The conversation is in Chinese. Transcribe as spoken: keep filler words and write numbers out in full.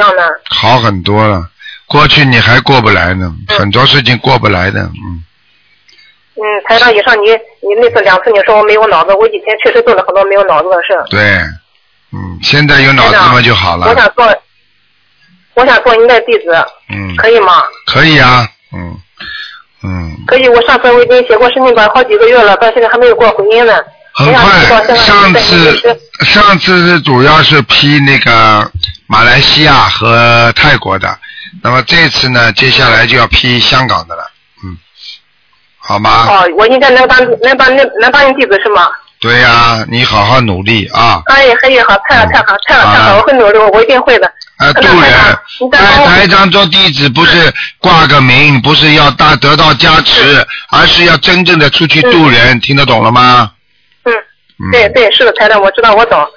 样呢？ 好很多了，过去你还过不来呢，嗯、很多事情过不来的，嗯。 嗯，台长，以上你你那次两次你说我没有脑子，我以前确实做了很多没有脑子的事。 对，嗯，现在有脑子嘛就好了。 我想做，我想做您的弟子， 嗯， 可以吗？ 可以啊，嗯嗯。 可以，我上次我已经写过申请版好几个月了，到现在还没有给我回音呢。 很快，上次上次是主要是批那个马来西亚和泰国的，那么这次呢，接下来就要批香港的了，嗯，好吗？ 哦，我应该能当能当能能当你弟子是吗？ 对呀、啊，你好好努力啊！ 哎呀，可以好，太好太好太好太好，我会努力，我一定会的。 啊，渡人，台台长做弟子不是挂个名，不是要大得到加持，而是要真正的出去渡人，嗯、听得懂了吗？ 嗯，对对，是的，台长，我知道，我懂。